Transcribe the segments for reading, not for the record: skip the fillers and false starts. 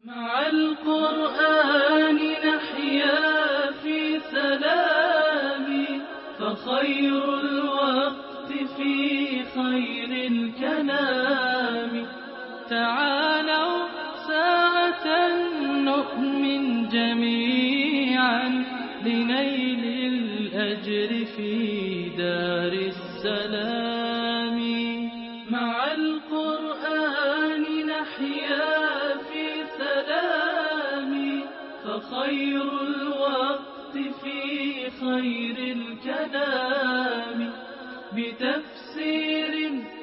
مع القرآن نحيا في سلام، فخير الوقت في خير الكلام. تعالوا ساعة نؤمن جميعا لنيل الأجر في دار السلام. مع القرآن نحيا في سلام، فخير الوقت في خير الكلام. بتفسير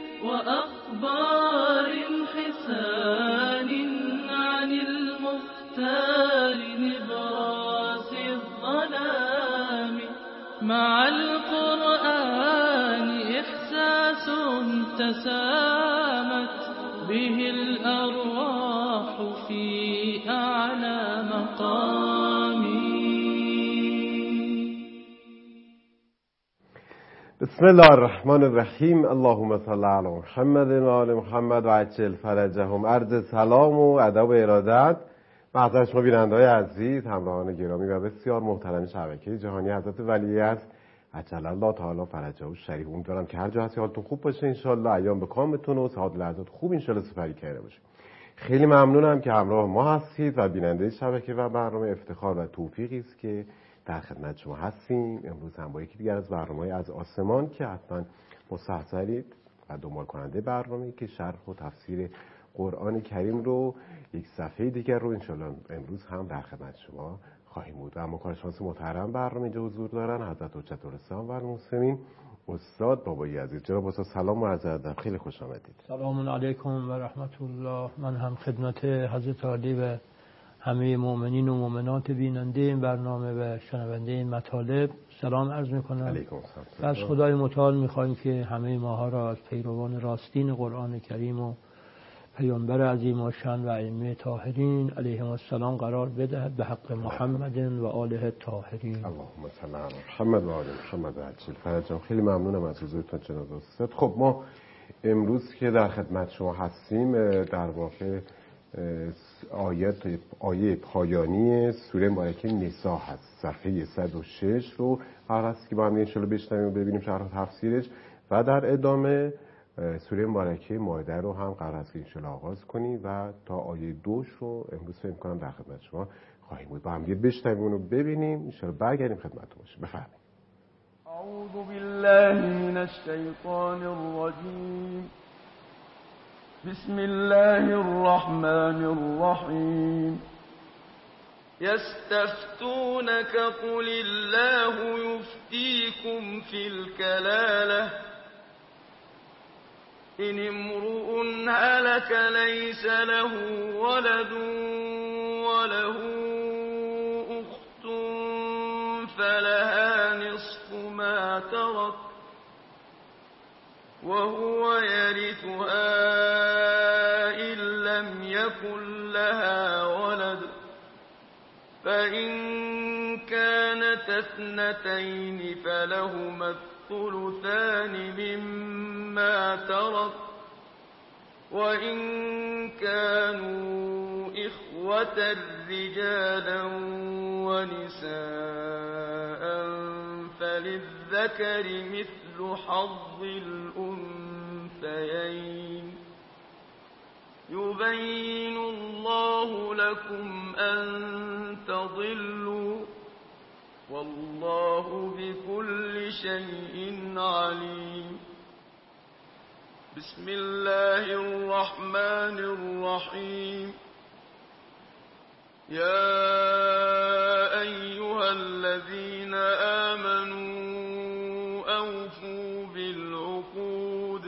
وأخبار حسان عن المختار نبراس الظلام. مع القرآن إحساس تسامت به الأرواح في أعلى مقام. بسم الله الرحمن الرحیم. اللهم صل علی محمد و آل محمد و عجل فرجهم. عرض سلام و ادب و ارادت مقدر شما بیننده‌های عزیز، همراهان گرامی و بسیار محترم شبکه جهانی حضرت ولیعصر عجل الله تعالی فرجه و شریف. امیدوارم که هر جا هستی حالتون خوب باشه ان شاء الله، ایام به کامتون و سعادت لحظات خوب ان شاء الله سپری کرده باشه. خیلی ممنونم که همراه ما هستید و بیننده شبکه و برنامه افتخار و توفیقی است که در خدمت شما هستیم. امروز هم با یکی دیگر از برنامه‌های از آسمان که حتما مستحضرید و دنبال کننده برنامه‌ای که شرح و تفسیر قرآن کریم رو یک صفحه دیگر رو انشالله امروز هم در خدمت شما خواهیم بود. و اما کارشناس محترم برنامه اینجا حضور دارن حضرت حجت الاسلام و المسلمین استاد بابایی عزیز. جناب استاد سلام و عرض ادب، خیلی خوش آمدید. سلام علیکم و رحمت الله. من هم خدمت حضرت عالی و همه مؤمنین و مؤمنات بیننده این برنامه و شنونده این مطالب سلام عرض میکنم. علیکم و از خدای متعال میخوایم که همه ماها را از پیروان راستین قرآن کریم و پیامبر عظیم و شان و ائمه طاهرین علیهم السلام قرار بدهد به حق محمد و آله الطاهرین. اللهم صل علی محمد و آل محمد و عجل فرجهم. خیلی ممنونم از حضورتون جناب استاد. خب ما امروز که در خدمت شما هستیم در واقع آیه پایانی سوره مبارکه نساء هست، صفحه 106 رو قرار است که با هم ان شاءالله بشنویم و ببینیم شرح و تفسیرش و در ادامه سوره مبارکه مائده رو هم قرار است که ان شاءالله آغاز کنیم و تا آیه 2 رو امروز فکر کنم در خدمت شما خواهیم بود. با هم بشنویم و ببینیم ان شاءالله برگردیم خدمتتون باشیم. بفرمایید. اعوذ بالله من الشیطان الرجیم. بسم الله الرحمن الرحيم. يستفتونك قل الله يفتيكم في الكلالة إن امرؤ هلك ليس له ولد وله أخت فلها نصف ما ترك وهو يرثها يكن لها ولد فإن كانت اثنتين فلهما الثلثان مما ترك وإن كانوا إخوة رجالا ونساء فللذكر مثل حظ الأنثيين. يبين الله لكم أن تضلوا والله بكل شيء عليم. بسم الله الرحمن الرحيم. يا أيها الذين آمنوا أوفوا بالعقود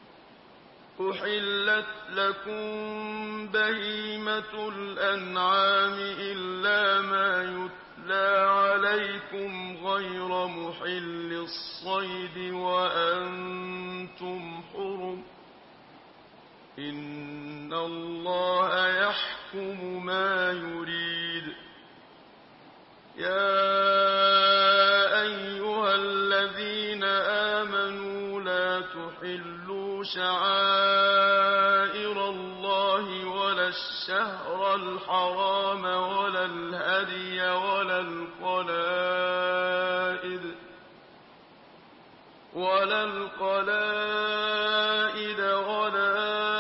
أحلت لكم بهيمة الأنعام إلا ما يتلى عليكم غير محل الصيد وأنتم حرم إن الله يحكم ما يريد. يا أيها الذين آمنوا لا تحلوا شعائر الله ولا الشهر الحرام ولا الهدي ولا القلائد ولا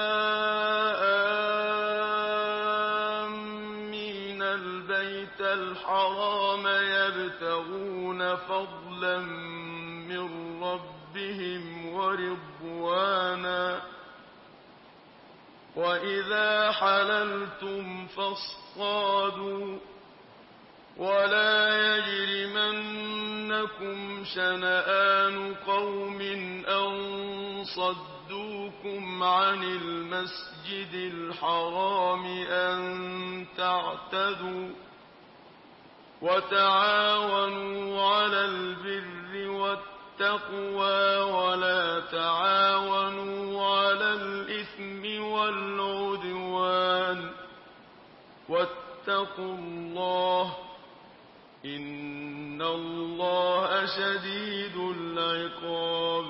آمين البيت الحرام يبتغون فضلا من ربهم ورضوانا وإذا حللتم فاصطادوا ولا يجرمنكم شنآن قوم أن صدوكم عن المسجد الحرام أن تعتدوا وتعاونوا على البر والتقوى ولا تعاونوا على الإثم والعدوان واتقوا الله إن الله شدید العقاب.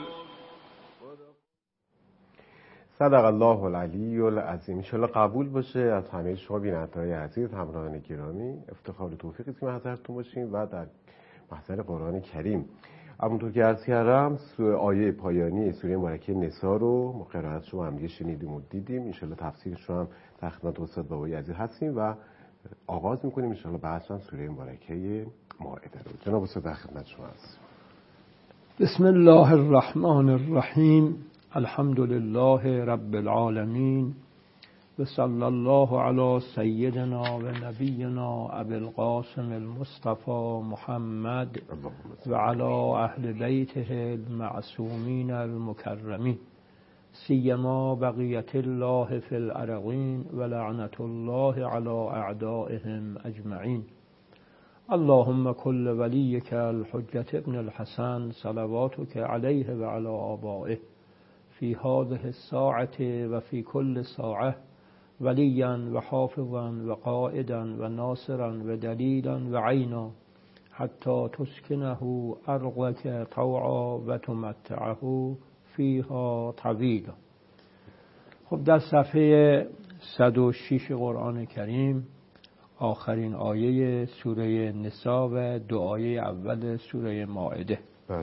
صدق الله العلی العظیم. انشاءالله قبول باشه از همه شما بیننده‌های عزیز، همراهان گرامی. افتخار و توفیقی که حضرتون باشیم و در محضر قرآن کریم. همونطور که عرض کردم آیه پایانی سوره مبارکه نساء رو مقررات شما هم شنیدیم و دیدیم. انشاءالله تفسیرش رو هم در خدمت استاد بابایی عزیز هستیم و آغاز میکنیم انشاءالله بعداً سوره مبارکه مائده رو. جناب استاد در خدمت شما هستیم. بسم الله الرحمن الرحیم. الحمد لله رب العالمین و صلی الله علی سیدنا و نبینا ابی القاسم المصطفى محمد و علی اهل بیته المعصومین المکرمین سیما بقیت الله فی الارضین و لعنت الله علی اعدائهم اجمعین. اللهم كل وليك الحجة ابن الحسن صلواتك عليه وعلى آبائه في هذه الساعة وفي كل ساعة وليا وحافظا وقائدا وناصرا ودليلا وعينا حتى تسكنه أرضك طوعا وتمتعه فيها طويلا. خب در صفحه 106 قرآن کریم آخرین آیه سوره نساء و دو آیه اول سوره مائده.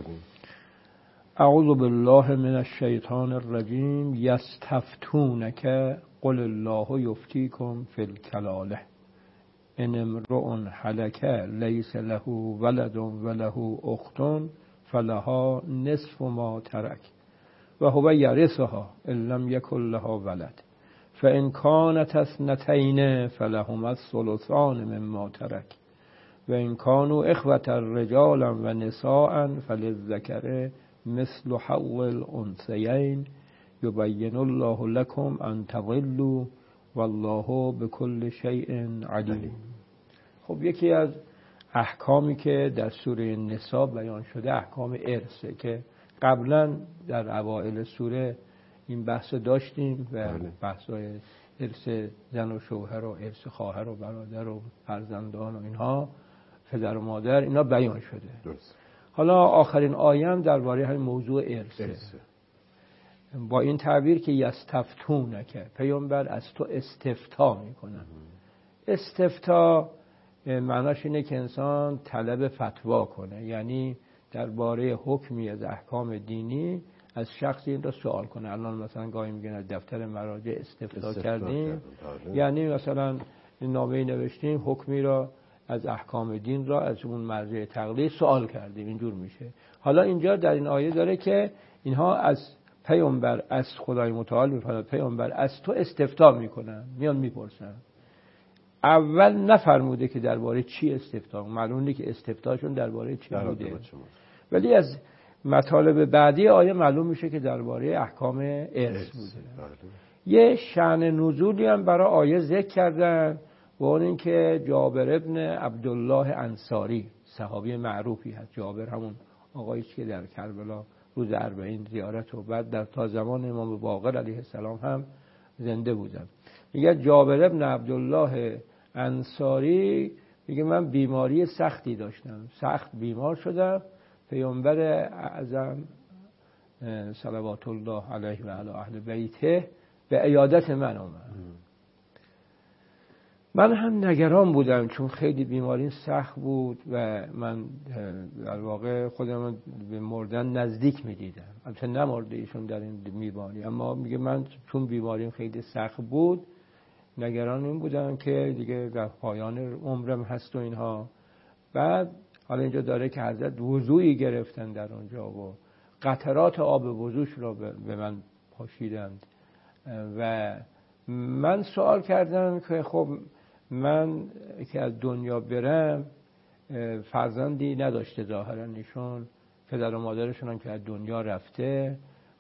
اعوذ بالله من الشیطان الرجیم. یستفتونک قل الله یفتیکم فی الکلاله ان امرؤ هلک لیس له ولد وله اخت فلها نصف ما ترک و هو یرثها ان لم یکن لها ولد فإن كانت اثنتين فلهما الثلثان مما ترك وإن كانوا إخوة رجالا ونساء فللذكر مثل حظ الأنثيين يبين الله لكم أن تضلوا والله بكل شيء عليم. خب یکی از احکامی که در سوره نساء بیان شده احکام ارثه که قبلا در اوائل سوره این بحث داشتیم و بحث‌های ارث زن و شوهر و ارث خواهر و برادر و فرزندان و اینها پدر و مادر اینا بیان شده. درست. حالا آخرین آیه هم درباره همین موضوع ارثه. با این تعبیر که یستفتونک پیامبر از تو استفتا میکنن. استفتا معناش اینه که انسان طلب فتوا کنه، یعنی درباره حکمی از احکام دینی از شخصی این را سوال کنه. الان مثلا گاهی میگن از دفتر مراجع استفتا کردیم، یعنی مثلا نامه‌ای نوشتیم حکمی را از احکام دین را از اون مرجع تقلید سوال کردیم، اینجور میشه. حالا اینجا در این آیه داره که اینها از پیامبر از خدای متعال میفرماید پیامبر از تو استفتا میکنن، میان میپرسن. اول نفرموده که درباره چی استفتا، معلوم نیست که استفتاشون درباره چی بوده، ولی از مطالب بعدی آیه معلوم میشه که درباره احکام ارث بوده. یه شأن نزولی هم برای آیه ذکر کردن و اون این که جابر ابن عبدالله انصاری صحابی معروفی هست. جابر همون آقایی که در کربلا روز 40 زیارت و بعد در تا زمان امام باقر علیه السلام هم زنده بودن. میگه جابر ابن عبدالله انصاری میگه من بیماری سختی داشتم، سخت بیمار شدم، پیامبر اعظم صلوات الله علیه و علی اهل بیته به عیادت من آمد. من هم نگران بودم چون خیلی بیماری سخت بود و من در واقع خودم به مردن نزدیک می‌دیدم. البته نمرده ایشون در این بیماری، اما میگه من چون بیماریم خیلی سخت بود نگران این بودم که دیگه در پایان عمرم هست و اینها. بعد حالا اینجا داره که حضرت وضوئی گرفتن در اونجا و قطرات آب وضوش رو به من پاشیدند و من سوال کردم که خب من که از دنیا برم، فرزندی نداشته ظاهرا ایشون، پدر و مادرشون هم که از دنیا رفته،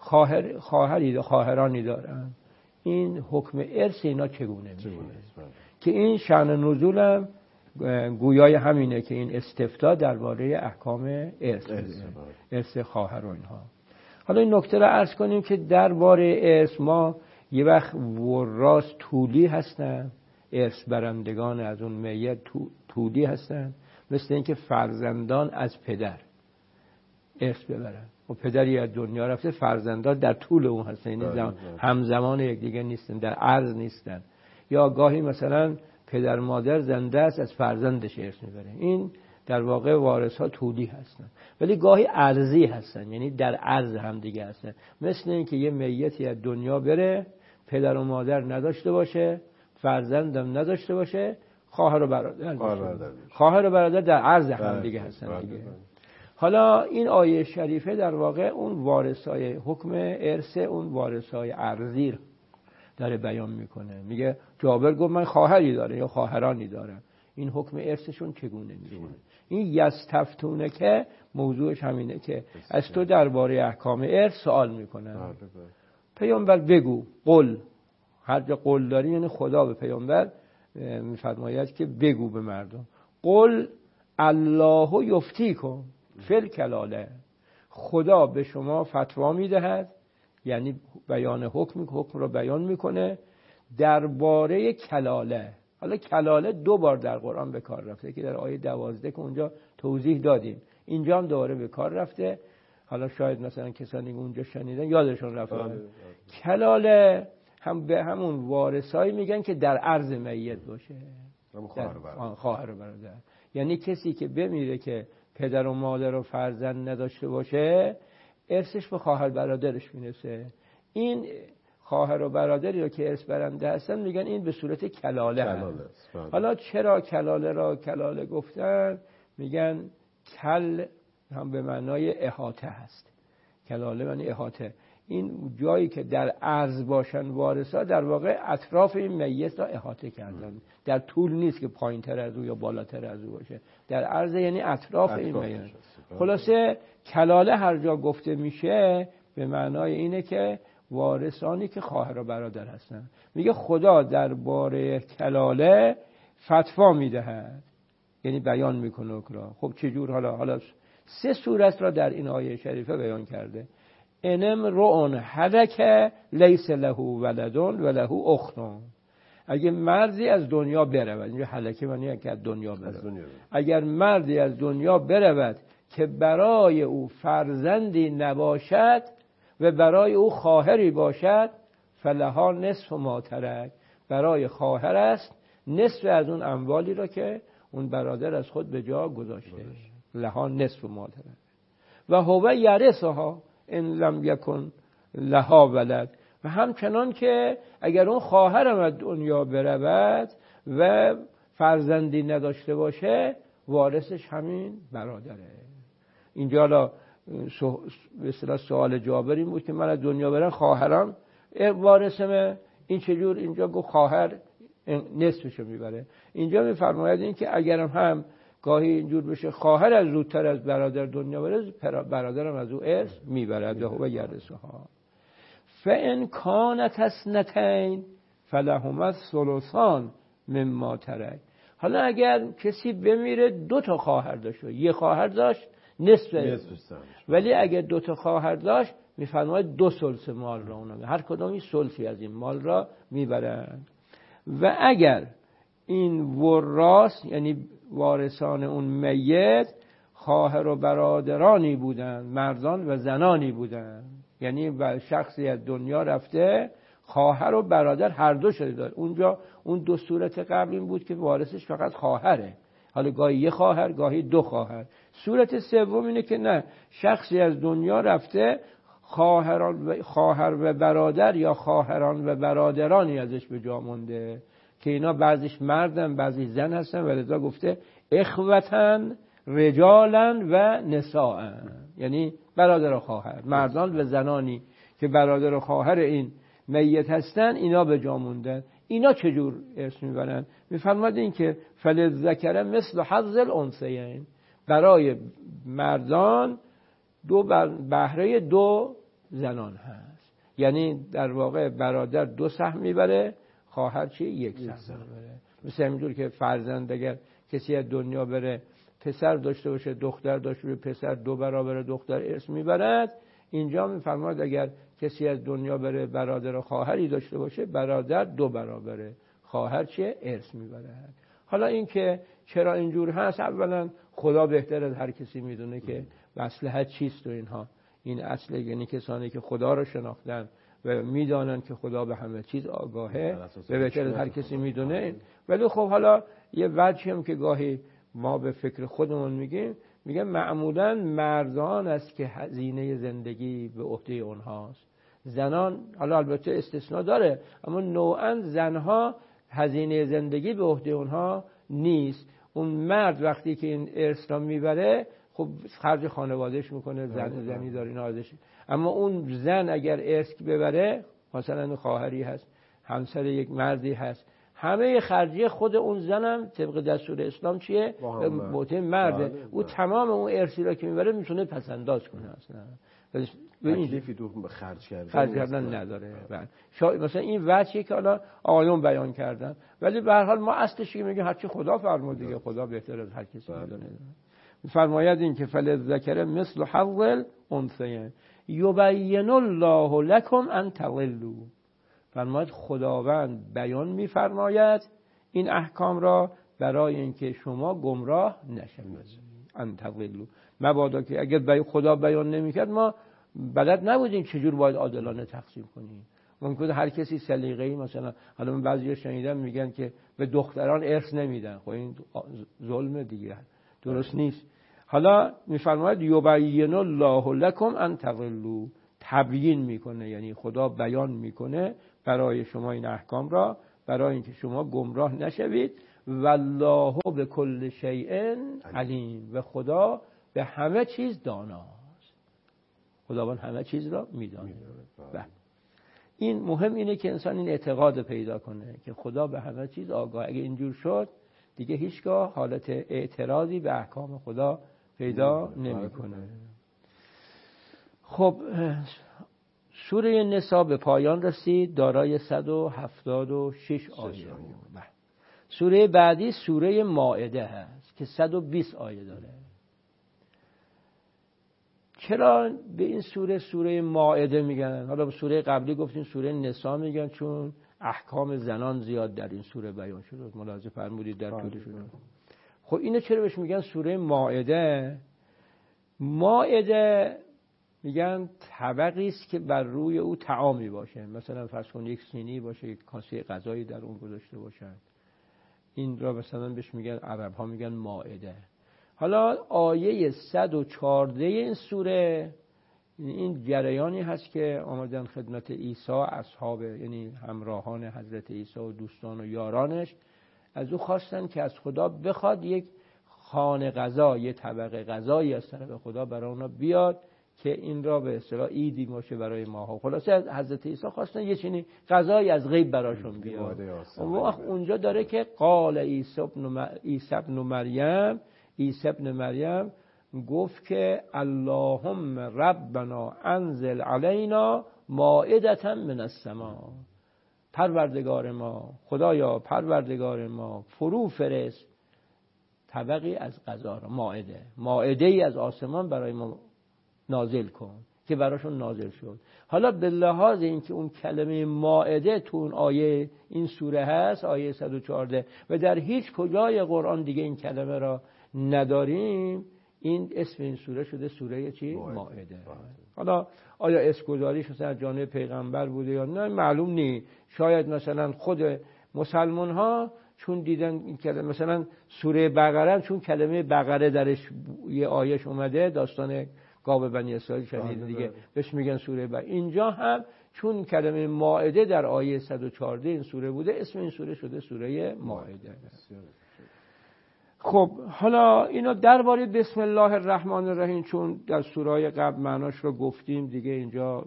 خواهرانی دارن، این حکم ارث اینا چگونه میشه؟ که این شأن نزولم گویای همینه که این استفتاء درباره احکام ارث خواهر و اینها. حالا این نکته رو عرض کنیم که درباره ارث ما یه وقت وراث طولی هستن، ارث برندگان از اون میت طولی هستن، مثل اینکه فرزندان از پدر ارث ببرن و پدری از دنیا رفته، فرزندان در طول اون هستن، یعنی همزمان یکدیگر نیستن، در عرض نیستن. یا گاهی مثلا پدر مادر زنده است از فرزندش ارث میبره، این در واقع وارث ها طولی هستن، ولی گاهی عرضی هستن، یعنی در عرض هم دیگه هستن. مثل اینکه یه میتی از دنیا بره، پدر و مادر نداشته باشه، فرزندم نداشته باشه، خواهر و برادر در عرض هم دیگه هستن دیگه. حالا این آیه شریفه در واقع اون وارثای حکم ارث، اون وارثای عرضی رو داره بیان میکنه. میگه جابر گفت من خواهری داره یا خواهرانی دارم، این حکم ارثشون چگونه میشه؟ این یستفتونه که موضوعش همینه که از تو درباره احکام ارث سوال میکنن. پیامبر بگو، قل، هر جا قل داری یعنی خدا به پیامبر میفرماید که بگو به مردم، قل الله یفتیکم فی الکلاله، خدا به شما فتوا میدهد، یعنی بیان حکم رو بیان میکنه درباره کلاله. حالا کلاله 2 بار در قرآن به کار رفته که در آیه 12 که اونجا توضیح دادیم، اینجا هم دوباره به کار رفته. حالا شاید مثلا کسانی که اونجا شنیدن یادشون رفته. کلاله هم به همون وارثایی میگن که در عرض میت باشه، خواهر و برادر، یعنی کسی که بمیره که پدر و مادر و فرزند نداشته باشه، ارثش به خواهر برادرش میرسه. این خواهر و برادری رو که ارث برنده هستن میگن این به صورت کلاله هست. حالا چرا کلاله را کلاله گفتن؟ میگن کل هم به معنای احاطه هست، کلاله معنی احاطه. این جایی که در عرض باشن وارثا، در واقع اطراف این میت را احاطه کردن، در طول نیست که پایین تر از او یا بالاتر از او باشه، در عرض یعنی اطراف این میت. خلاصه کلاله هر جا گفته میشه به معنای اینه که وارثانی که خواهر و برادر هستن. میگه خدا درباره کلاله فتوا میدهد، یعنی بیان میکنه اکرا. خب چجور؟ حالا 3 صورت را در این آیه شریفه بیان کرده. انم رؤون هلک لیس له ولدون و له اختون، اگه مردی از دنیا برود، اینجا هلکه معنی که از دنیا برود، اگر مردی از دنیا برود که برای او فرزندی نباشد و برای او خواهری باشد، فلها نصف ما ترک، برای خواهر است نصف از اون اموالی را که اون برادر از خود به جا گذاشته، لها نصف ما ترک و هو یرثها ان لم یکن لها ولد، و همچنان که اگر اون خواهرم از دنیا برود و فرزندی نداشته باشه، وارثش همین برادره. اینجا حالا به اصطلاح سوال جابر این بود که من از دنیا برم خواهرم وارثمه، این چجور؟ اینجا گفت خواهر نصفشو میبره. اینجا میفرماید این که اگرم هم گاهی اینجور بشه خواهر از زودتر از برادر دنیا بره، برادرم از او ارث میبرد و یرثها. فان کانت اثنتین فلهما الثلثان مما ترک. حالا اگر کسی بمیره 2 تا خواهر داشت، یه خواهر داشت نصف، ولی اگر 2 تا خواهر داشت میفرماید 2 ثلث مال را اونم، هر کدومی ثلثی از این مال را میبرند. و اگر این وراث یعنی وارثان اون میت خواهر و برادرانی بودند، مردان و زنانی بودند، یعنی شخصی از دنیا رفته خواهر و برادر هر دو شده داره. اونجا اون دو صورت قبل این بود که وارثش فقط خواهره، حالا گاهی یه خواهر گاهی دو خواهر. صورت سوم اینه که نه، شخصی از دنیا رفته، خواهر و برادر یا خواهران و برادرانی ازش به جا مونده که اینا بعضیش مردن بعضیش زن هستن و لذا گفته اخوتن رجالا و نساء، یعنی برادر و خواهر، مردان و زنانی که برادر و خواهر این میت هستن اینا به جا موندن. اینا چجور ارث میبرن؟ میفرماد این که فللذکر مثل حظ الانثیین، برای مردان دو بهره دو زنان هست، یعنی در واقع برادر دو سهم میبره، خواهر چی؟ یک سهم میبره. مثل همینجور که فرزند اگر کسی از دنیا بره پسر داشته باشه دختر داشته باشه، پسر دو برابر دختر ارث میبرد، اینجا میفرماد اگر کسی از دنیا بره برادر و خواهری داشته باشه، برادر دو برابره، خواهر چیه؟ ارث میبرد. حالا این که چرا اینجور هست، اولا خدا بهتر از هر کسی میدونه که مصلحت چیست و اینها. این اصل، یعنی کسانی که خدا رو شناختن و میدانن که خدا به همه چیز آگاهه و بهتر از هر کسی میدونه. ولی خب حالا یه وجهی هم که گاهی ما به فکر خودمون میگه معمولا مردان است که هزینه زندگی به عهده اونهاست، زنان حالا البته استثناء داره اما نوعا زنها هزینه زندگی به عهده اونها نیست. اون مرد وقتی که این ارث را میبره خب خرج خانوادهش میکنه، زنی داره اینا ازش. اما اون زن اگر ارث ببره، مثلا خواهری هست، همسر یک مردی هست، همه خرجی خود اون زنم طبق دستور اسلام چیه؟ بوته مرده. او تمام اون ارثی را که میبره میتونه پس انداز کنه، اصلا تکلیفی تو خرج کردن نداره. مثلا این وجهی که حالا آیون بیان کردن، ولی به هر حال ما اصلش که میگه هرچی خدا فرمود دیگه، خدا بهتر از هر کسی میدونه. فرماید این که فللذکر مثل حظ الانثیین یبین الله لکم ان تضلوا. فرماید خداوند بیان میفرماید این احکام را برای اینکه شما گمراه نشوید. ان تضلوا، مبادا که اگر خدا بیان نمیکرد ما بلد نبودیم چجور باید عادلانه تقسیم کنیم. ممکنه هر کسی سلیقه‌ای، مثلا حالا من بعضیا شنیدم میگن که به دختران ارث نمیدن، خب این ظلم دیگه، درست نیست. حالا میفرماید یبین الله لکم ان تضلوا، تبیین میکنه، یعنی خدا بیان میکنه برای شما این احکام را برای اینکه شما گمراه نشوید. والله بكل شیء علیم، و خدا به همه چیز داناست. خداوند همه چیز را میدونه. این مهم اینه که انسان این اعتقاد پیدا کنه که خدا به همه چیز آگاه. اگه اینجور شد دیگه هیچگاه حالت اعتراضی به احکام خدا پیدا نمیکنه. خب سوره نساء به پایان رسید، دارای 176 آیه. سوره بعدی سوره مائده هست که 120 آیه داره. چرا به این سوره مائده میگن؟ حالا به سوره قبلی گفتیم سوره نساء میگن چون احکام زنان زیاد در این سوره بیان شده، ملاحظه فرمودید در طول شده. خب اینو چرا بهش میگن سوره مائده؟ مائده میگن طبقی است که بر روی او طعامی باشه، مثلا فرض کن یک سینی باشه، یک کاسه غذایی در اون گذاشته باشن، این را مثلا بهش میگن، عرب ها میگن مائده. حالا آیه 114 این سوره این جریانی هست که آمدن خدمت عیسی، اصحاب یعنی همراهان حضرت عیسی و دوستان و یارانش از او خواستن که از خدا بخواد یک خوان غذا، یک طبق غذایی از طرف خدا برای اونا بیاد که این را به اصطلاح عیدی باشه برای ماها. خلاصه از حضرت عیسی خواستن یه چنین غذایی از غیب براشون بیاد. اونجا داره که قال عیسی ابن مریم گفت که اللهم ربنا انزل علینا مائدة من السماء، پروردگار ما، خدایا پروردگار ما فرو فرست طبقی از غذا را، مائده‌ای از آسمان برای ما نازل کن، که براشون نازل شد. حالا به لحاظ اینکه اون کلمه مائده تو اون آیه این سوره هست، آیه 114، و در هیچ کجای قرآن دیگه این کلمه را نداریم، این اسم این سوره شده سوره چی؟ مائده. حالا آیا اسمگذاریش مثلا از جانب پیغمبر بوده یا نه معلوم نیست. شاید مثلا خود مسلمان ها چون دیدن این کلمه، مثلا سوره بقره چون کلمه بقره درش یه آیش اومده، داستان گاو بنی اسرائیل شنید دیگه، بهش میگن سوره بقره. اینجا هم چون کلمه مائده در آیه 114 این سوره بوده، اسم این سوره شده سوره مائده. خب حالا اینا درباره بسم الله الرحمن الرحیم چون در سوره‌های قبل معناش رو گفتیم دیگه، اینجا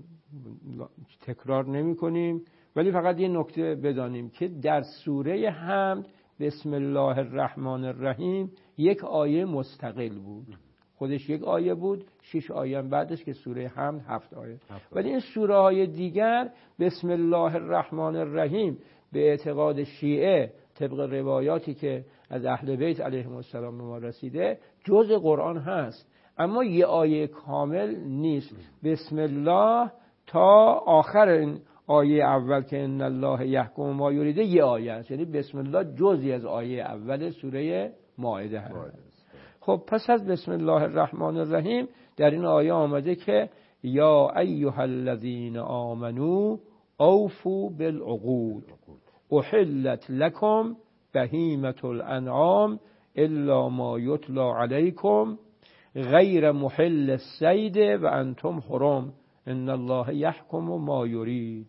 تکرار نمی کنیم، ولی فقط یه نکته بدانیم که در سوره حمد بسم الله الرحمن الرحیم یک آیه مستقل بود، خودش یک آیه بود، 6 آیه هم بعدش که سوره حمد 7 آیه. ولی این سوره های دیگر بسم الله الرحمن الرحیم به اعتقاد شیعه طبق روایاتی که از اهل بیت علیهم السلام به ما رسیده جزء قرآن هست، اما یه آیه کامل نیست. بسم الله تا آخر این آیه اول که ان الله یحکم ما یریده یه آیه است، یعنی بسم الله جزئی از آیه اول سوره مائده هست. خب پس از بسم الله الرحمن الرحیم در این آیه آمده که یا ایها الذین آمنو اوفوا بالعقود احلت لكم بهیمة الانعام الا ما یتلی علیکم غیر محل الصید و انتم حرم ان الله یحکم ما یرید.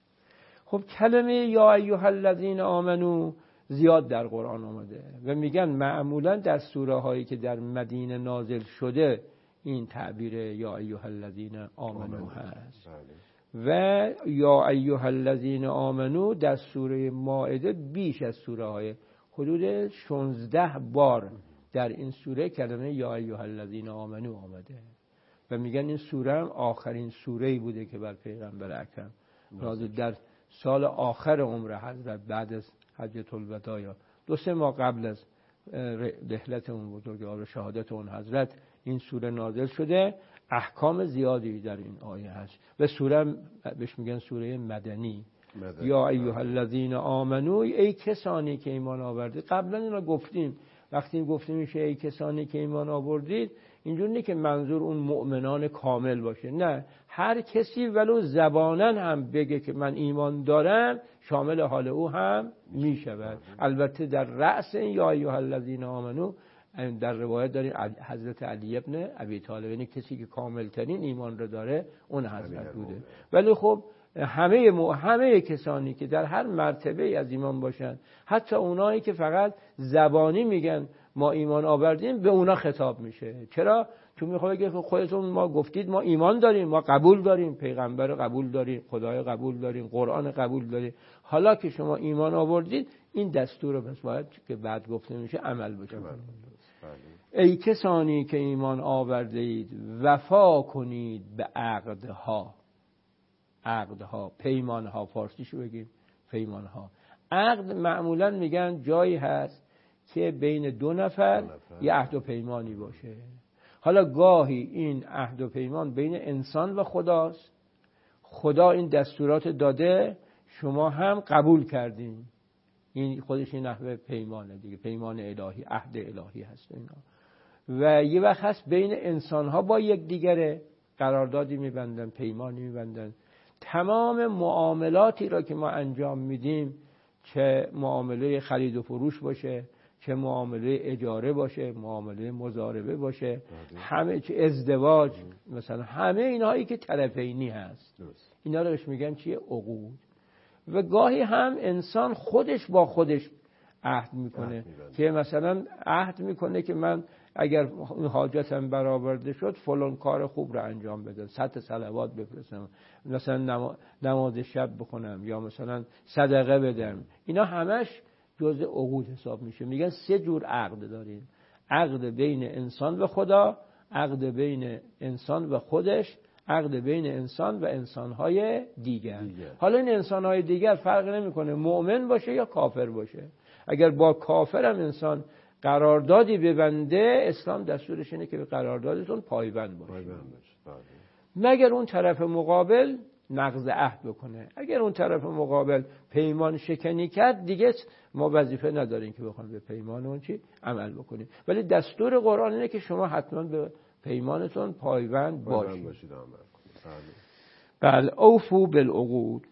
خب کلمه یا ایها الذین آمنو زیاد در قرآن آمده و میگن معمولا در سوره هایی که در مدینه نازل شده این تعبیر یا ایها الذین آمنو هست و یا ایها الذین آمنو در سوره مائده بیش از سوره های حدود 16 بار در این سوره کلمه یا ایها الذین آمنو آمده و میگن این سوره هم آخرین سوره‌ای بوده که بر پیغمبر اکرم در سال آخر عمر حضرت بعد از حجۃ الوداع یا 2-3 ماه قبل از رحلت اون بزرگوار شهادت اون حضرت این سوره نازل شده. احکام زیادی در این آیه هست و سوره بهش میگن سوره مدنی. یا ایها الذین آمنو ای کسانی که ایمان آوردید. قبلا اینا گفتیم وقتی گفتیم میشه ای کسانی که ایمان آوردید اینجوری نیست که منظور اون مؤمنان کامل باشه، نه، هر کسی ولو زبانن هم بگه که من ایمان دارم شامل حال او هم میشود. البته در رأس یا ایها الذین آمنو در روایت داریم حضرت علی ابن ابی طالب، یعنی کسی که کامل ترین ایمان رو داره اون حضرت بوده. ولی خب همه کسانی که در هر مرتبه از ایمان باشن، حتی اونایی که فقط زبانی میگن ما ایمان آوردیم، به اونا خطاب میشه. چرا؟ چون میخواد بگه خودتون ما گفتید ما ایمان داریم، ما قبول داریم، پیغمبر قبول داریم، خدای قبول داریم، قرآن قبول داریم، حالا که شما ایمان آوردید این دستور پس باید که بعد گفته میشه عمل بکنید. ای کسانی که ایمان آورده اید وفا کنید به عقدها، پیمانها، فارسیشو بگیم پیمانها. عقد معمولا میگن جایی هست که بین 2 نفر یه عهد و پیمانی باشه. حالا گاهی این عهد و پیمان بین انسان و خداست، خدا این دستورات داده شما هم قبول کردین، این خودش این نحوه پیمانه دیگه، پیمان الهی، عهد الهی هست اینا. و یه وقت هست بین انسان‌ها با یک دیگره قراردادی می‌بندن، پیمانی می‌بندن. تمام معاملاتی را که ما انجام میدیم، چه معامله خرید و فروش باشه، چه معامله اجاره باشه، معامله مضاربه باشه، همه چه ازدواج مثلا، همه اینهایی که طرفینی هست اینا رو بهش میگن چیه؟ عقود. و گاهی هم انسان خودش با خودش عهد میکنه که مثلا عهد میکنه که من اگر حاجتم برآورده شد فلان کار خوب رو انجام بدم، 100 صلوات بفرستم، مثلا نماز شب بخونم یا مثلا صدقه بدم. اینا همش جزء عقود حساب میشه. میگن 3 جور عقد داریم: عقد بین انسان و خدا، عقد بین انسان و خودش، عقد بین انسان و انسانهای دیگر. حالا این انسانهای دیگر فرق نمیکنه مؤمن باشه یا کافر باشه. اگر با کافر هم انسان قراردادی ببنده، اسلام دستورش اینه که به قراردادتون پایبند باشه، مگر اون طرف مقابل نقض عهد بکنه. اگر اون طرف مقابل پیمان شکنی کرد، دیگه ما وظیفه نداریم که بخوایم به پیمان اون چی عمل بکنیم. ولی دستور قرآن اینه که شما حتما به پیمانتون پایبند باشید. بله. بل اوفو بالعقود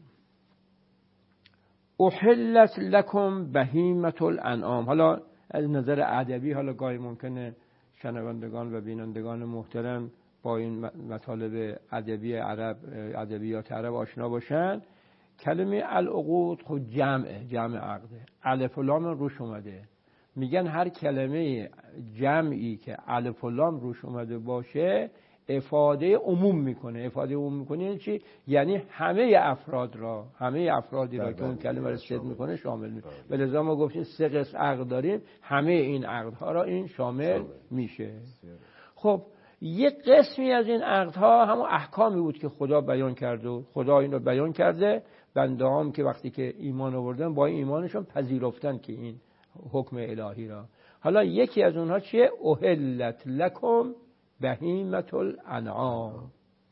احلت لکم بهیمة الانعام. حالا از نظر ادبی، حالا گاهی ممکنه شنوندگان و بینندگان محترم با این مطالب ادبی عرب، ادبیات عرب آشنا باشن. کلمه العقود خود جمع عقده، الف و لام روش اومده. میگن هر کلمه جمعی که الف و لام روش اومده باشه افاده عموم میکنه. افاده عموم میکنه یعنی چی؟ یعنی همه افرادی را که اون کلمه رو صد میکنه شامل میشه. به لذا ما گفتیم 3 قسم عقد داریم، همه این عقدها را این شامل میشه. خب یک قسمی از این عقدها همون احکامی بود که خدا بیان کرده و خدا این رو بیان کرده. بنده هم که وقتی که ایمان آوردن با ایمانشون پذیرفتن که این حکم الهی را. حالا یکی از اونها چیه؟ احلت لکم بهیمة الانعام.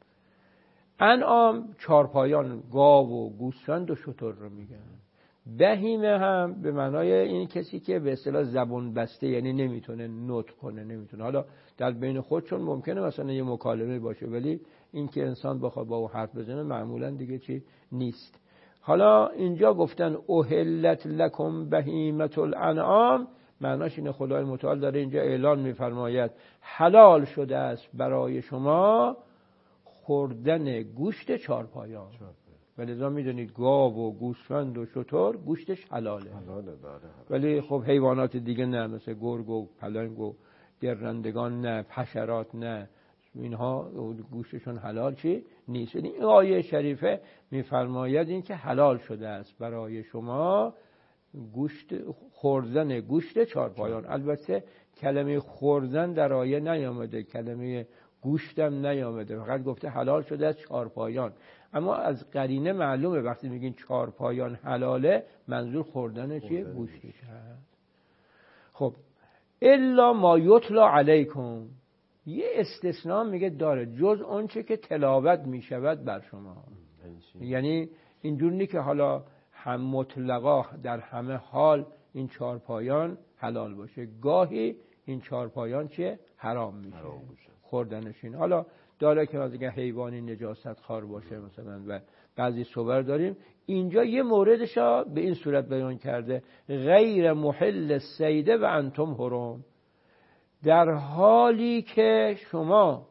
انعام چارپایان، گاو و گوسفند و شتر رو میگن. بهیمه هم به معنای این کسی که به اصطلاح زبون بسته، یعنی نمیتونه نطق کنه، نمیتونه. حالا در بین خودشون ممکنه مثلا یه مکالمه باشه، ولی این که انسان بخواد با او حرف بزنه معمولا دیگه چی نیست. حالا اینجا گفتن احلت لکم بهیمة الانعام، معناش اینه خدای متعال داره اینجا اعلان میفرماید حلال شده است برای شما خوردن گوشت چارپایان. ولذا میدونید گاو و گوسفند و شتر گوشتش حلاله. ولی خب حیوانات دیگه نه، مثل گرگ و پلنگ و درندگان نه، حشرات نه، اینها گوشتشون حلال چی نیست. این آیه شریفه میفرماید این که حلال شده است برای شما خوردن گوشت چارپایان. البته کلمه خوردن در آیه نیامده، کلمه گوشتم نیامده، فقط گفته حلال شده از چارپایان. اما از قرینه معلومه وقتی میگین چارپایان حلاله منظور خوردن چیه؟ گوشتش هست. خب الا ما یتلا علیکم، یه استثناء میگه داره، جز اون چه که تلاوت میشود بر شما. یعنی اینجور نی که حالا هم مطلقا در همه حال این چارپایان حلال باشه، گاهی این چارپایان چه حرام میشه خوردنشین. حالا داره که از حیوانی نجاست خوار باشه مثلا و بعضی صور داریم. اینجا یه موردش به این صورت بیان کرده غیر محل الصید و انتم حرم، در حالی که شما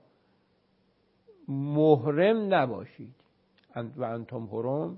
محرم نباشید. و انتم حرم،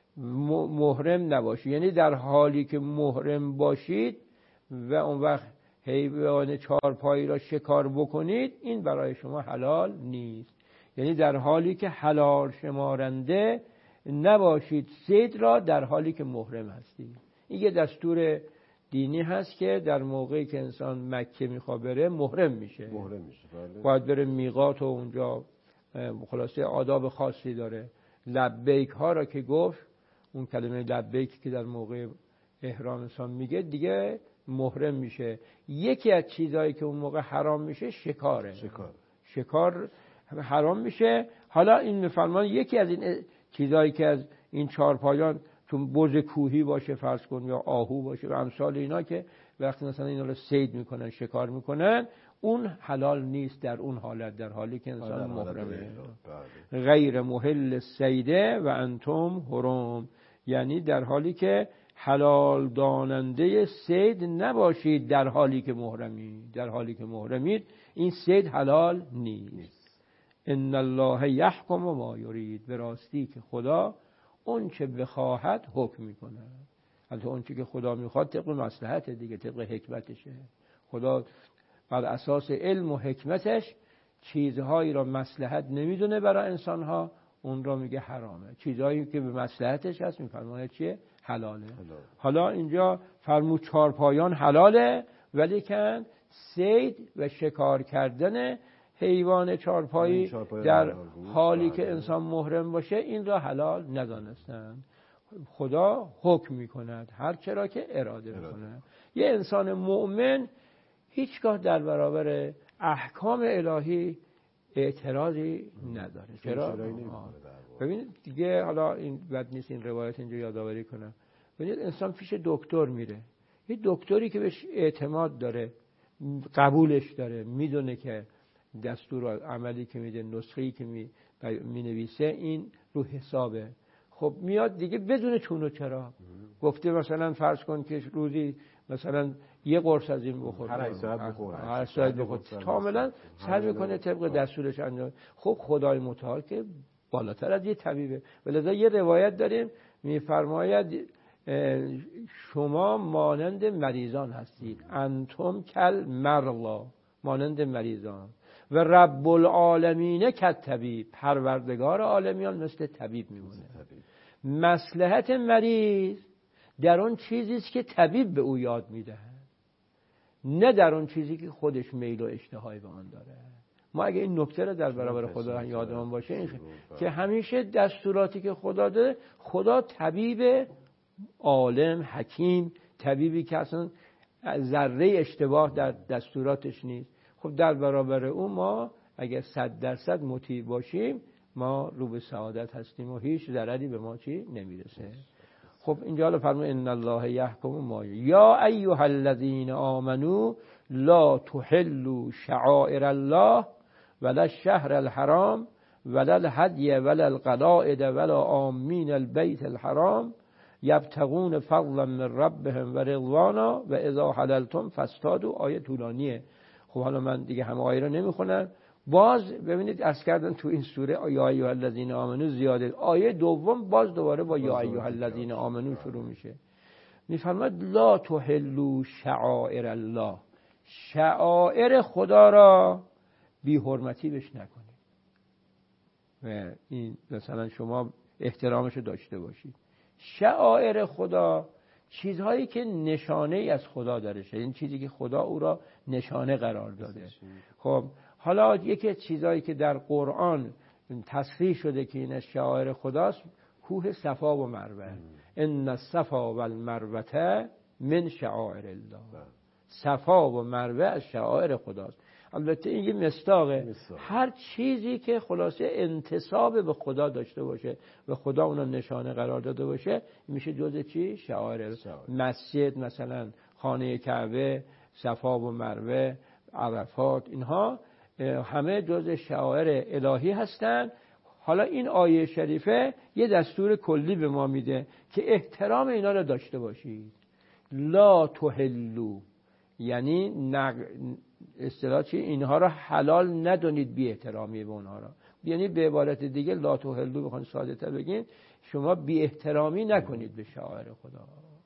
محرم نباشید یعنی در حالی که محرم باشید و اون وقت حیوان چارپایی را شکار بکنید، این برای شما حلال نیست. یعنی در حالی که حلال شمارنده نباشید صید را در حالی که محرم هستید. این یه دستور دینی هست که در موقعی که انسان مکه میخواد بره محرم میشه. باید بره میقات و اونجا خلاصه آداب خاصی داره. لبیک ها را که گفت، اون کلمه لبیک که در موقع احرام انسان میگه دیگه محرم میشه. یکی از چیزایی که اون موقع حرام میشه شکاره. شکار حرام میشه. حالا این میفرمان یکی از این چیزایی که از این چارپایان، چون بز کوهی باشه فرض کن یا آهو باشه و امثال اینا، که وقتی مثلا اینا رو صید میکنن شکار میکنن، اون حلال نیست در اون حالت، در حالی که انسان محرمه. غیر محل الصید و انتم حرم، یعنی در حالی که حلال داننده صید نباشید در حالی که محرمید. در حالی که محرمید این صید حلال نیست. ان الله یحکم ما یرید، به راستی که خدا اون چه بخواهد حکم میکنه. البته اون چه که خدا میخواد طبق مصلحت دیگه، طبق حکمتشه. خدا بر اساس علم و حکمتش چیزهایی را مصلحت نمیدونه برای انسانها، اون را میگه حرامه. چیزهایی که به مصلحتش هست میفرماید چیه؟ حلاله. حالا اینجا فرمود چارپایان حلاله، ولی که صید و شکار کردن حیوان چارپایی در حالی که انسان محرم باشه این را حلال ندانستند. خدا حکم میکند هر چرا که اراده میکند. یه انسان مؤمن هیچگاه در برابر احکام الهی اعتراضی نداره. چرا؟ ببینید دیگه، حالا این بد نیست این روایت اینجا یادآوری کنم. ببینید انسان پیش دکتر میره، یه دکتری که بهش اعتماد داره، قبولش داره، میدونه که دستور عملی که میده، نسخه‌ای که مینویسه، این رو حسابه. خب میاد دیگه بدون چون و چرا. گفته مثلا فرض کن که روزی مثلا یه قرص از این بخور، هر 8 ساعت بخور، هر ساعت بخور، کاملا سعی میکنه طبق دستورش انجام. خب خدای متعال که بالاتر از یه طبیبه. ولذا یه روایت داریم میفرماید شما مانند مریضان هستید، انتم کل مرضا، مانند مریضان، و رب العالمین کالطبیب، پروردگار عالمیان مثل طبیب میمونه. مصلحت مریض در اون چیزی است که طبیب به او یاد میده، نه در اون چیزی که خودش میل و اشتهایی به آن داره. ما اگه این نکته رو در برابر خدا یادمون باشه، این که همیشه دستوراتی که خدا داده، خدا طبیب عالم حکیم، طبیبی که اصلا ذره اشتباه در دستوراتش نیست. خب در برابر او ما اگر 100% مطیع باشیم، ما رو به سعادت هستیم و هیچ ضرری به ما چی نمیرسه. خب اینجا رو فرمود ان الله یحکم ما یا ایها الذین آمنو لا تحلوا شعائر الله ولا الشهر الحرام ولا الهدی ولا القلائد ولا آمین البیت الحرام یبتغون فضلا من ربهم و رضوانا و اذا حللتم فاصطادوا. آیه طولانیه. خب حالا من دیگه همه آیه رو نمیخونم. باز ببینید عرض کردن تو این سوره یا ایها الذین آمنو زیاده. آیه دوم باز دوباره با یا ایها الذین آمنو شروع میشه. میفرماید لا تحلوا شعائر الله، شعائر خدا را بی حرمتی بش نکنید. و این مثلا شما احترامش رو داشته باشید. شعائر خدا چیزهایی که نشانه ای از خدا داره، این چیزی که خدا او را نشانه قرار داده. خب حالا یکی از چیزهایی که در قرآن تصریح شده که این شعائر خداست، کوه صفا و مروه. ان الصفا و المروه من شعائر الله. صفا و مروه از شعائر خداست. البته این یه مصداقه. هر چیزی که خلاصه انتساب به خدا داشته باشه و خدا اونو نشانه قرار داده باشه، میشه جزء چی؟ شعائر. مسجد مثلا، خانه کعبه، صفا و مروه، عرفات، اینها همه جزء شعائر الهی هستن. حالا این آیه شریفه یه دستور کلی به ما میده که احترام اینا رو داشته باشید. لا تحلوا یعنی اصطلاح چی؟ اینها را حلال ندونید، بی احترامی به اونها را. یعنی به عبارت دیگه لا تحلوا بخوان ساده تر بگین، شما بی احترامی نکنید به شعائر خدا.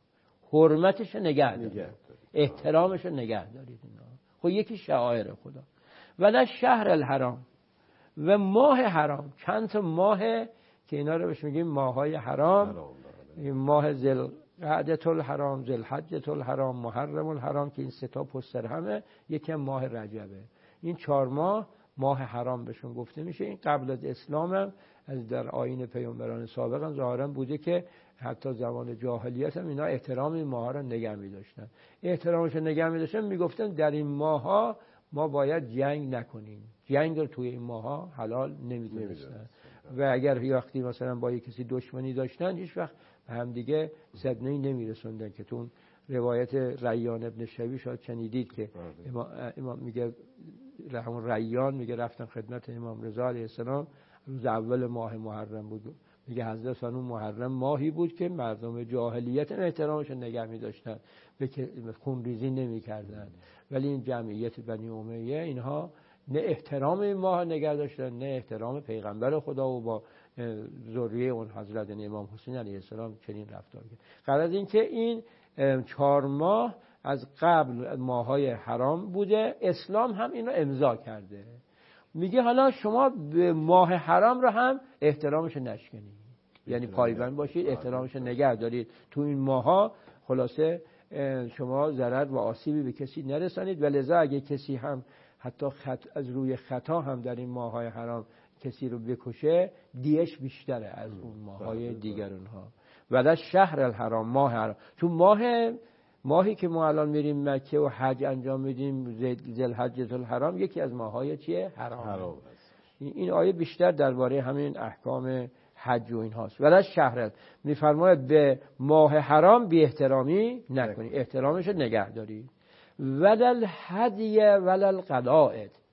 حرمتش نگه دارید، احترامش نگه دارید. خب یکی شعائر خدا. ولی شهر الحرام و ماه حرام. چند تا ماه که اینا رو بهش میگیم ماهای حرام. ماه ذوالقعدة الحرام، ذوالحجة الحرام، محرم الحرام که این سه تا پشت سر همه. یکی ماه رجبه. این 4 ماه حرام بهشون گفته میشه. این قبل از اسلام هم از در آیین پیامبران سابق هم ظاهرا بوده که حتی زمان جاهلیت هم اینا احترام این ماها رو نگه می‌داشتن. احترامش نگه می‌داشتن، میگفتن در این ماها ما باید جنگ نکنیم. جنگ رو توی این ماها حلال نمی‌دونستن. و اگر یه وقتی مثلا با کسی دشمنی داشتن، هیچ وقت هم دیگه صدمه‌ای نمی‌رسوندن. که تو روایت ریان ابن شبی شاید شنیدید که امام میگه، همون ریان میگه رفتن خدمت امام رضا علیه السلام، روز اول ماه محرم بود. میگه حضرت فرمود محرم ماهی بود که مردم جاهلیت احترامش نگه می‌داشتن، به خون ریزی نمی‌کردن. ولی این جمعیت بنی امیه اینها نه احترام این ماه نگه داشتن، نه احترام پیغمبر خدا و با ذریه اون حضرت امام حسین علیه السلام چنین رفتار کرد. غرض این که این 4 ماه از قبل ماهای حرام بوده. اسلام هم اینو امضا کرده. میگه حالا شما به ماه حرام رو هم احترامش نشکنید، یعنی پایبند باشید، احترامش نگه دارید. تو این ماها خلاصه شما ضرر و آسیبی به کسی نرسانید. و لذا اگه کسی هم حتی از روی خطا هم در این ماهای حرام کسی رو بکشه، دیش بیشتره از اون ماهای دیگر اونها. و در شهر الحرام، ماه حرام. تو ماهی که ما الان میریم مکه و حج انجام میدیم، ذوالحجة الحرام، یکی از ماهای چیه؟ حرام. این آیه بیشتر درباره همین احکام حج و این هاست. ولی شهر میفرماید به ماه حرام بی احترامی نکنید، احترامش رو نگه دارید. ولل هدی ولل قلائد.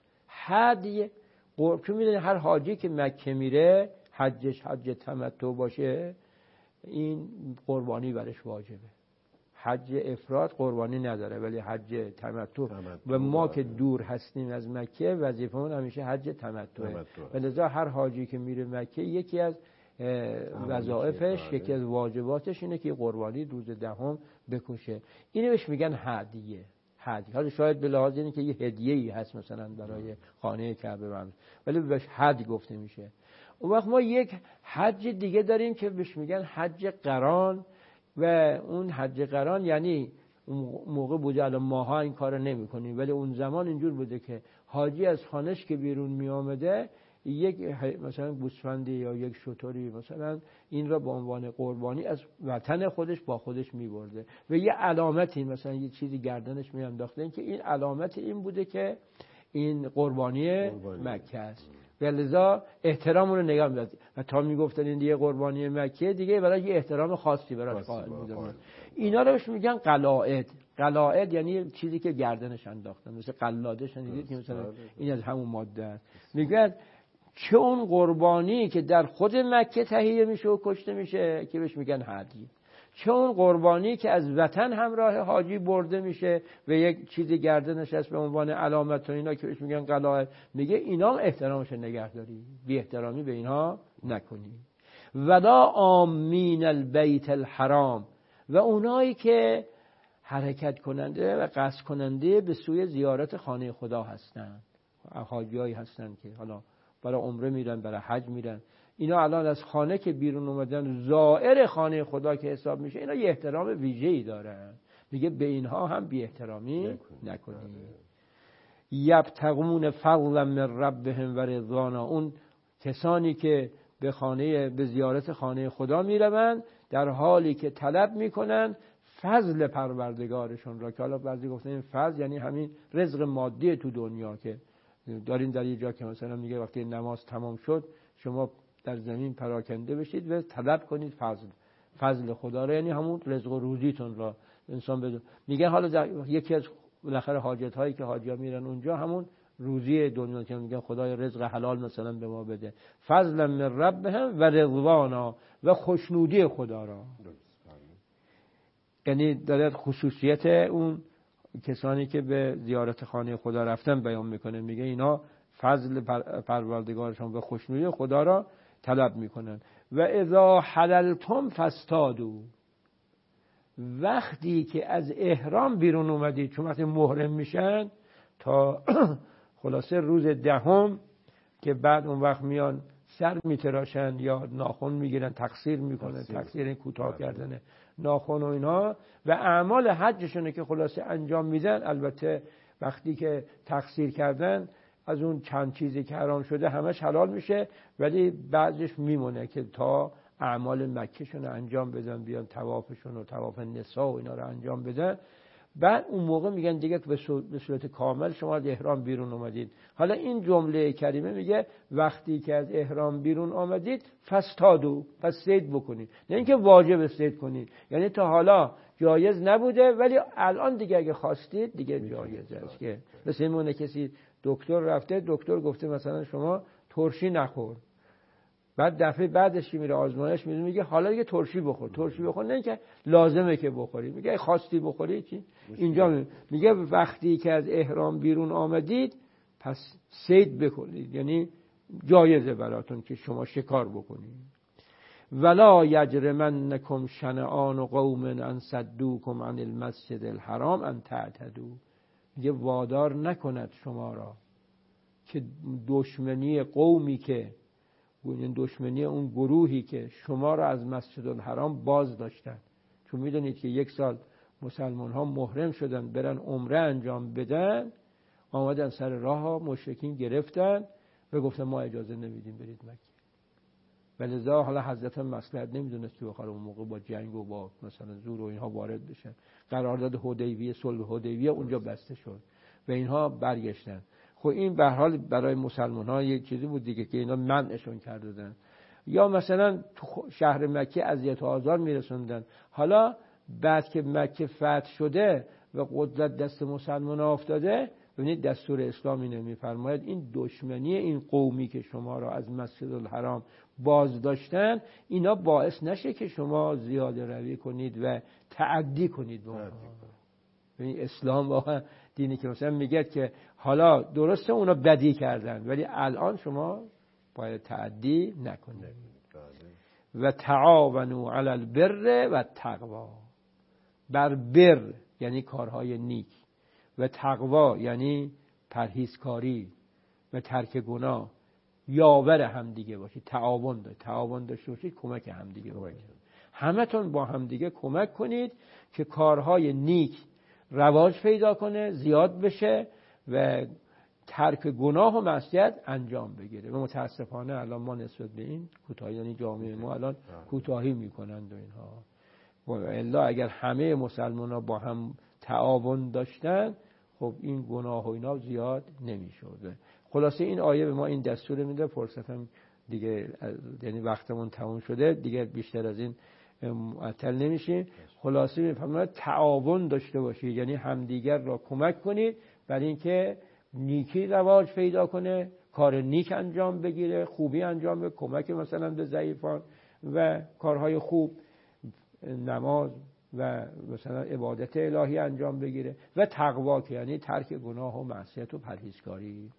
هدی چون میدونی هر حاجی که مکه میره حجش حج تمتع باشه این قربانی برش واجبه. حج افراد قربانی نداره ولی حج تمتع و ما که دور هستیم از مکه وظیفمون همیشه حج تمتعه. لذا هر حاجی که میره مکه یکی از وظایفش یکی از واجباتش اینه که قربانی روز دهم بکشه. اینو بهش میگن هدیه. حالا شاید به لحاظ اینه که یه هدیه‌ای هست مثلا برای خانه کعبه بند ولی بهش حج گفته میشه. اون وقت ما یک حج دیگه داریم که بهش میگن حج قران و اون حج قران یعنی موقع بوده الان ماها این کارو نمی‌کنیم ولی اون زمان اینجور بوده که حاجی از خانه‌اش که بیرون می آمده یک مثلا گوسفندی یا یک شتری مثلا این را به عنوان قربانی از وطن خودش با خودش می‌برده و یه علامتی مثلا یه چیزی گردنش می‌انداخته که این علامت این بوده که این قربانی مکه است. ولذا احترام رو نگاه می‌داشت و تا میگفتن این دیگه قربانی مکه دیگه برای یه احترام خاصی براش قائل بودن. اینا رو بهش میگن قلائد. قلائد یعنی چیزی که گردنش انداختن مثل قلاده شنیدید که مثلا این از همون ماده است. میگن چه اون قربانی که در خود مکه تهیه میشه و کشته میشه که بهش میگن هدیه، چه اون قربانی که از وطن همراه حاجی برده میشه و یک چیزی گردنش هست به عنوان علامت و اینا که بهش میگن قلائد. میگه اینا احترامش نگهداری، بی احترامی به اینها نکنی. ولا آمین البیت الحرام و اونایی که حرکت کننده و قصد کننده به سوی زیارت خانه خدا هستند، حاجیایی هستند که حالا برای عمره میرن برای حج میرن، اینا الان از خانه که بیرون اومدن زائر خانه خدا که حساب میشه، اینا یه احترام ویژه‌ای دارن. میگه به اینها هم بی احترامی نکنید. یبتغون فضلا من ربهم و رضوانا، اون کسانی که به زیارت خانه خدا میروند در حالی که طلب میکنن فضل پروردگارشون را، که حالا بعضی گفتن این فضل یعنی همین رزق مادی تو دنیا که دارین در یه جا که مثلا میگه وقتی نماز تمام شد شما در زمین پراکنده بشید و طلب کنید فضل خدا را، یعنی همون رزق و روزیتون را انسان بده. میگه حالا یکی از بالاخره حاجت هایی که حاجی‌ها میرن اونجا همون روزی دنیا که میگن خدای رزق حلال مثلا به ما بده، فضلا من ربهم و رضوانا و خوشنودی خدا را. یعنی داره خصوصیت اون کسانی که به زیارت خانه خدا رفتن بیان میکنه. میگه اینا فضل پروردگارشون و خوشنودی خدا را طلب میکنن. و اذا حللتم فاصطادوا، وقتی که از احرام بیرون اومدید، چون وقتی محرم میشن تا خلاصه روز دهم که بعد اون وقت میان سر میتراشن یا ناخن میگیرن، تقصیر میکنن، تقصیر کوتاه کردن ناخن و اینا و اعمال حجشونه که خلاصه انجام میدن. البته وقتی که تقصیر کردن از اون چند چیزی که حرام شده همش حلال میشه، ولی بعضش میمونه که تا اعمال مکهشون رو انجام بدن، بیان طوافشون و طواف نساء و اینا رو انجام بدن. بعد اون موقع میگن دیگه به صورت کامل شما از احرام بیرون اومدید. حالا این جمله کریمه میگه وقتی که از احرام بیرون آمدید فاصطادوا، پس صید بکنید. نه اینکه واجب صید کنید، یعنی تا حالا جایز نبوده ولی الان دیگه اگه خواستید دیگه جایز است. که مثل اینه کسی دکتر رفته، دکتر گفته مثلا شما ترشی نخور، بعد دفعه بعدش میره آزمایش میگه حالا دیگه ترشی بخور، نه که لازمه که بخوری، میگه خواستی بخوری چی. اینجا میگه وقتی که از احرام بیرون آمدید پس صید بکنید، یعنی جایزه براتون که شما شکار بکنید. ولا یجرمنکم شنآن قوم ان صدوکم عن المسجد الحرام ان تعتدوا، میگه وادار نکند شما را که دشمنی قومی که دشمنی اون گروهی که شما را از مسجد الحرام باز داشتن. چون میدونید که یک سال مسلمان ها محرم شدن برن عمره انجام بدن، آمدن سر راه ها مشرکین گرفتن و گفتن ما اجازه نمیدیم برید مکه. ولذا حالا حضرت مصلحت نمیدونست که بخواد اون موقع با جنگ و با مثلا زور و اینها وارد بشن. قرارداد حدیبیه، صلح حدیبیه اونجا بسته شد و اینها برگشتن. خب این به هر حال برای مسلمان ها یک چیزی بود دیگه که اینا منعشون کردن، یا مثلا تو شهر مکه اذیت و آزار میرسوندن. حالا بعد که مکه فتح شده و قدرت دست مسلمان افتاده، ببینید دستور اسلام اینو میفرماید این دشمنی این قومی که شما را از مسجد الحرام باز داشتن، اینا باعث نشه که شما زیاده روی کنید و تعدی کنید به اونها. ببینید اسلام واقعا دینی که مثلا میگه که حالا درسته اونا بدی کردن ولی الان شما باید تعدی نکنید. و تعاونوا علی البر و التقوا، بر بر یعنی کارهای نیک و تقوا یعنی پرهیزکاری و ترک گناه یاور همدیگه باشید. تعاون داشته باشید، کمک همدیگه باشید. همتون با همدیگه کمک کنید که کارهای نیک رواج پیدا کنه، زیاد بشه و ترک گناه و معصیت انجام بگیره. و متاسفانه الان ما نسبت به این کوتاهی، یعنی جامعه ما الان کوتاهی میکنند و اینها. و الا اگر همه مسلمان‌ها با هم تعاون داشتن، خب این گناه و اینا زیاد نمیشد. خلاصه این آیه به ما این دستور میده. فرصتم دیگه یعنی وقتمون تموم شده دیگه، بیشتر از این معطل نمیشیم. خلاصه میفهمید تعاون داشته باشید، یعنی همدیگر را کمک کنید برای اینکه نیکی رواج پیدا کنه، کار نیک انجام بگیره، خوبی انجام بگیره، کمک مثلا به ضعیفان و کارهای خوب، نماز و مثلا عبادت الهی انجام بگیره. و تقوا که یعنی ترک گناه و معصیت و پرهیزکاری.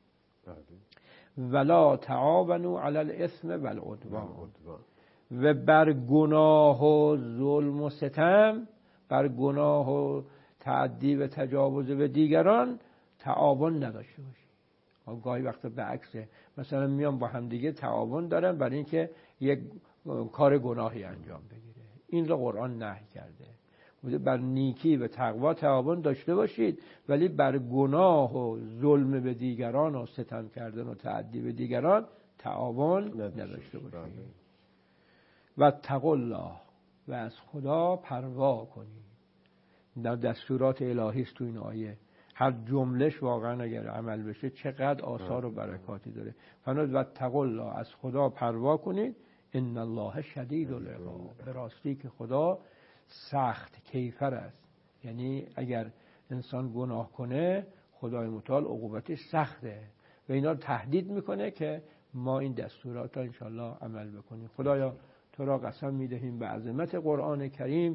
ولا تعاونوا علی الاثم والعدوان، و بر گناه و ظلم و ستم، بر گناه و تعدی و تجاوز به دیگران تعاون نداشته باشید. گاهی وقتا به عکسه، مثلا میان با هم دیگه تعاون دارن برای اینکه یک کار گناهی انجام بگیره. این رو قرآن نهی کرده. بر نیکی و تقوا تعاون داشته باشید، ولی بر گناه و ظلم به دیگران و ستم کردن و تعدی به دیگران تعاون نداشته باشید. و اتقوا الله، و از خدا پروا کنید. در دستورات الهی است تو این آیه. هر جملهش واقعا اگر عمل بشه چقدر آثار و برکاتی داره. فرمود و اتقوا الله، از خدا پروا کنید. ان الله شدید العقاب، به راستی که خدا سخت کیفر است. یعنی اگر انسان گناه کنه خدای متعال عقوبتش سخته و اینا رو تهدید میکنه که ما این دستورات رو انشالله عمل بکنیم. خدایا تو را قسم میدهیم به عظمت قرآن کریم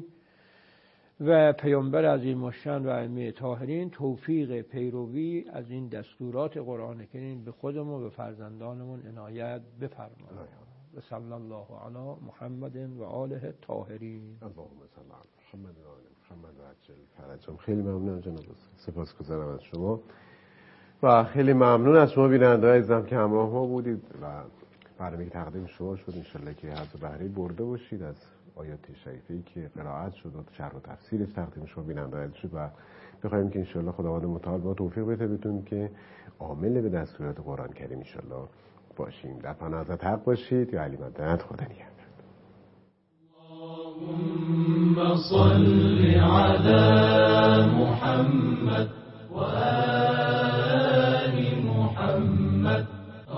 و پیامبر عظیم الشأن و ائمه طاهرین توفیق پیروی از این دستورات قرآن کریم به خودمون و فرزندانمون عنایت بفرما. و صلی الله علی محمد و آله الطاهرین. اللهم صل علی محمد و آل محمد و عجل فرجهم. خیلی ممنون جناب، سپاسگزارم از شما و خیلی ممنون از شما بیننده‌های عزیزم که همراه ما بودید و برنامه که تقدیم شما شد. انشالله که حظ بهره برده باشید از آیات شریفه‌ای که قرائت شد و شرح و تفسیرش تقدیم شما بیننده‌ها شد و بخوایم که انشالله خداوند متعال با توفیق بده بتونیم که عامل به دستورات قرآن کریم انشالله باشیم. در پناه حضرت حق باشید. یا علی مدد. خدا نگهدار. اللهم صل على محمد و آل محمد.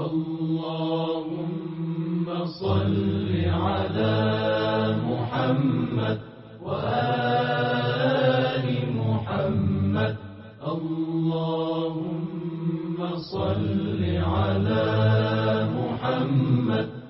اللهم صل على محمد و آل محمد. اللهم صل على محمد